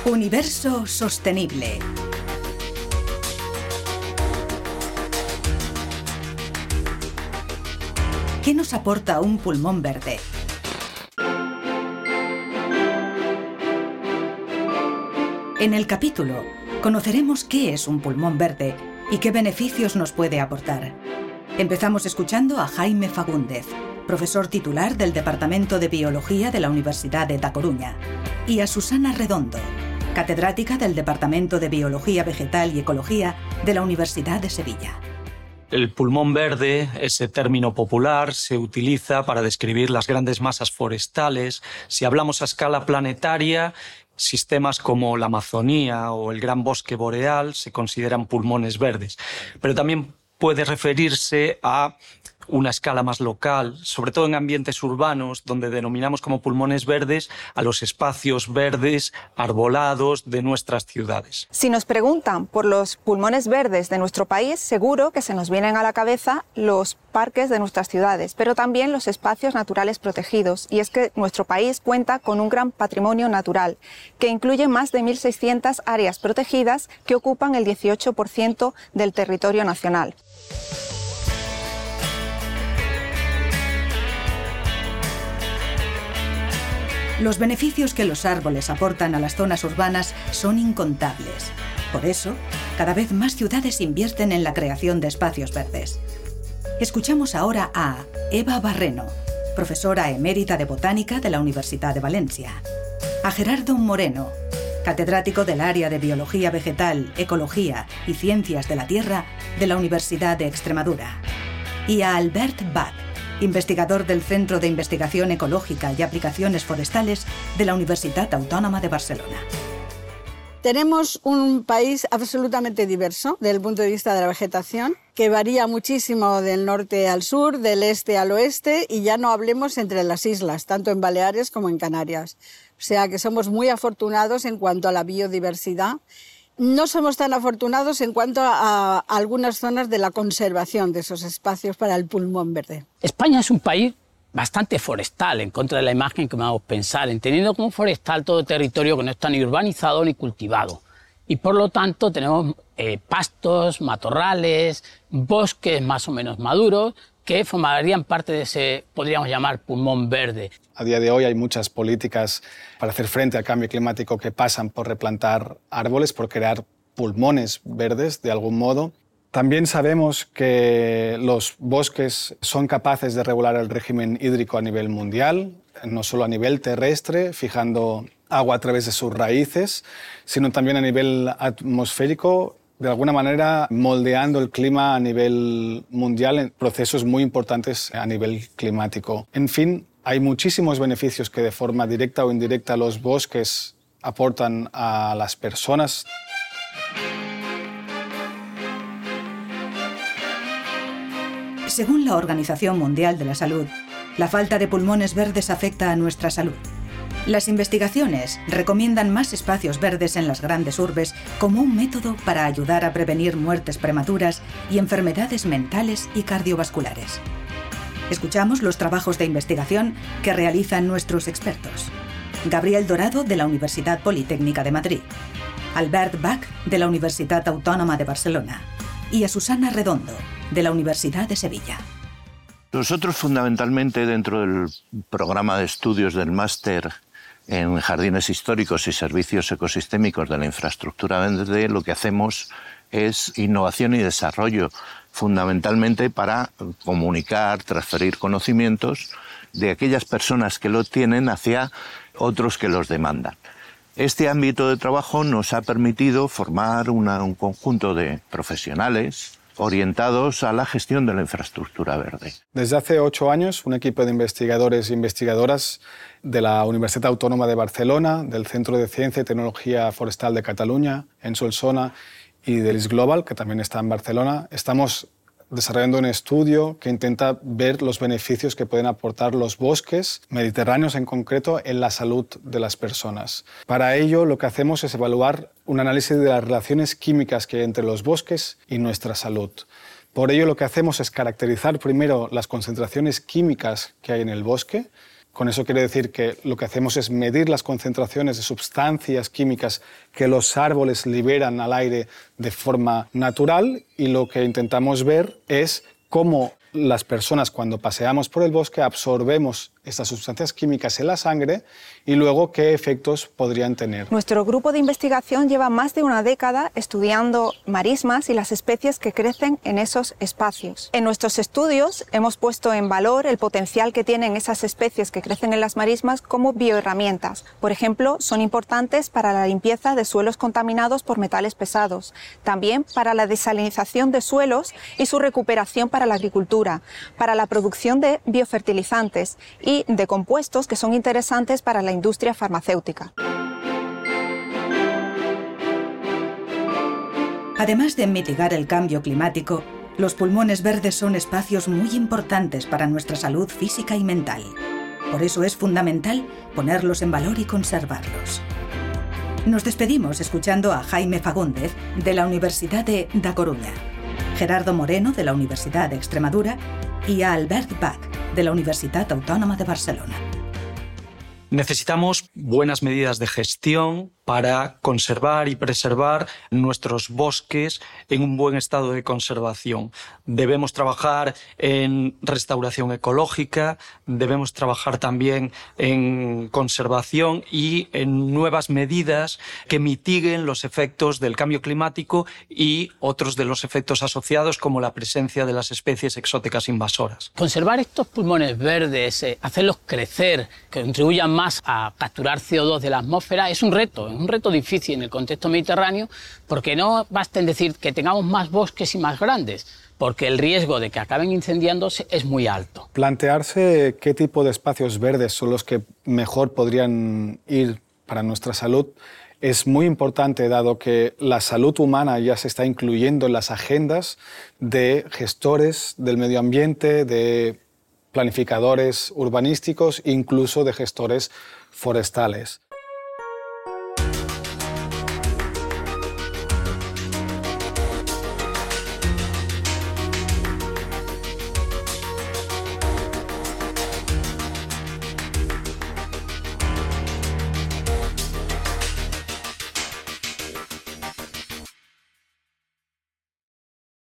Universo sostenible. ¿Qué nos aporta un pulmón verde? En el capítulo conoceremos qué es un pulmón verde y qué beneficios nos puede aportar. Empezamos escuchando a Jaime Fagúndez, profesor titular del Departamento de Biología de la Universidad de Da Coruña, y a Susana Redondo, catedrática del Departamento de Biología Vegetal y Ecología de la Universidad de Sevilla. El pulmón verde, ese término popular, se utiliza para describir las grandes masas forestales. Si hablamos a escala planetaria, sistemas como la Amazonía o el Gran Bosque Boreal se consideran pulmones verdes. Pero también puede referirse a una escala más local, sobre todo en ambientes urbanos, donde denominamos como pulmones verdes a los espacios verdes, arbolados de nuestras ciudades. Si nos preguntan por los pulmones verdes de nuestro país, seguro que se nos vienen a la cabeza los parques de nuestras ciudades, pero también los espacios naturales protegidos. Y es que nuestro país cuenta con un gran patrimonio natural, que incluye más de 1.600 áreas protegidas que ocupan el 18% del territorio nacional. Los beneficios que los árboles aportan a las zonas urbanas son incontables. Por eso, cada vez más ciudades invierten en la creación de espacios verdes. Escuchamos ahora a Eva Barreno, profesora emérita de Botánica de la Universidad de Valencia, a Gerardo Moreno, catedrático del área de Biología Vegetal, Ecología y Ciencias de la Tierra de la Universidad de Extremadura, y a Albert Bach, investigador del Centro de Investigación Ecológica y Aplicaciones Forestales de la Universitat Autònoma de Barcelona. Tenemos un país absolutamente diverso desde el punto de vista de la vegetación, que varía muchísimo del norte al sur, del este al oeste, y ya no hablemos entre las islas, tanto en Baleares como en Canarias. O sea que somos muy afortunados en cuanto a la biodiversidad. No somos tan afortunados en cuanto a algunas zonas de la conservación de esos espacios para el pulmón verde. España es un país bastante forestal, en contra de la imagen que vamos a pensar, entendiendo como forestal todo territorio que no está ni urbanizado ni cultivado. Y por lo tanto tenemos pastos, matorrales, bosques más o menos maduros, que formarían parte de ese, podríamos llamar, pulmón verde. A día de hoy hay muchas políticas para hacer frente al cambio climático que pasan por replantar árboles, por crear pulmones verdes de algún modo. También sabemos que los bosques son capaces de regular el régimen hídrico a nivel mundial, no solo a nivel terrestre, fijando agua a través de sus raíces, sino también a nivel atmosférico, de alguna manera moldeando el clima a nivel mundial en procesos muy importantes a nivel climático. En fin, hay muchísimos beneficios que de forma directa o indirecta los bosques aportan a las personas. Según la Organización Mundial de la Salud, la falta de pulmones verdes afecta a nuestra salud. Las investigaciones recomiendan más espacios verdes en las grandes urbes como un método para ayudar a prevenir muertes prematuras y enfermedades mentales y cardiovasculares. Escuchamos los trabajos de investigación que realizan nuestros expertos. Gabriel Dorado, de la Universidad Politécnica de Madrid, Albert Bach, de la Universitat Autònoma de Barcelona, y a Susana Redondo, de la Universidad de Sevilla. Nosotros fundamentalmente dentro del programa de estudios del máster en jardines históricos y servicios ecosistémicos de la infraestructura verde, lo que hacemos es innovación y desarrollo, fundamentalmente para comunicar, transferir conocimientos de aquellas personas que lo tienen hacia otros que los demandan. Este ámbito de trabajo nos ha permitido formar un conjunto de profesionales orientados a la gestión de la infraestructura verde. Desde hace 8 años, un equipo de investigadores e investigadoras de la Universitat Autònoma de Barcelona, del Centro de Ciencia y Tecnología Forestal de Cataluña, en Solsona, y del IS Global, que también está en Barcelona, estamos desarrollando un estudio que intenta ver los beneficios que pueden aportar los bosques mediterráneos en concreto en la salud de las personas. Para ello, lo que hacemos es evaluar un análisis de las relaciones químicas que hay entre los bosques y nuestra salud. Por ello, lo que hacemos es caracterizar primero las concentraciones químicas que hay en el bosque, Con eso quiere decir que lo que hacemos es medir las concentraciones de sustancias químicas que los árboles liberan al aire de forma natural, y lo que intentamos ver es cómo las personas, cuando paseamos por el bosque, absorbemos estas sustancias químicas en la sangre y luego qué efectos podrían tener. Nuestro grupo de investigación lleva más de una década estudiando marismas y las especies que crecen en esos espacios. En nuestros estudios hemos puesto en valor el potencial que tienen esas especies que crecen en las marismas como bioherramientas. Por ejemplo, son importantes para la limpieza de suelos contaminados por metales pesados, también para la desalinización de suelos y su recuperación para la agricultura, para la producción de biofertilizantes y de compuestos que son interesantes para la industria farmacéutica. Además de mitigar el cambio climático, los pulmones verdes son espacios muy importantes para nuestra salud física y mental. Por eso es fundamental ponerlos en valor y conservarlos. Nos despedimos escuchando a Jaime Fagúndez, de la Universidad de Da Coruña, Gerardo Moreno, de la Universidad de Extremadura, y a Albert Bach, de la Universitat Autònoma de Barcelona. Necesitamos buenas medidas de gestión para conservar y preservar nuestros bosques en un buen estado de conservación. Debemos trabajar en restauración ecológica, debemos trabajar también en conservación y en nuevas medidas que mitiguen los efectos del cambio climático y otros de los efectos asociados, como la presencia de las especies exóticas invasoras. Conservar estos pulmones verdes, hacerlos crecer, que contribuyan más a capturar CO2 de la atmósfera, es un reto difícil en el contexto mediterráneo, porque no basta en decir que tengamos más bosques y más grandes, porque el riesgo de que acaben incendiándose es muy alto. Plantearse qué tipo de espacios verdes son los que mejor podrían ir para nuestra salud es muy importante, dado que la salud humana ya se está incluyendo en las agendas de gestores del medio ambiente, de planificadores urbanísticos, incluso de gestores forestales.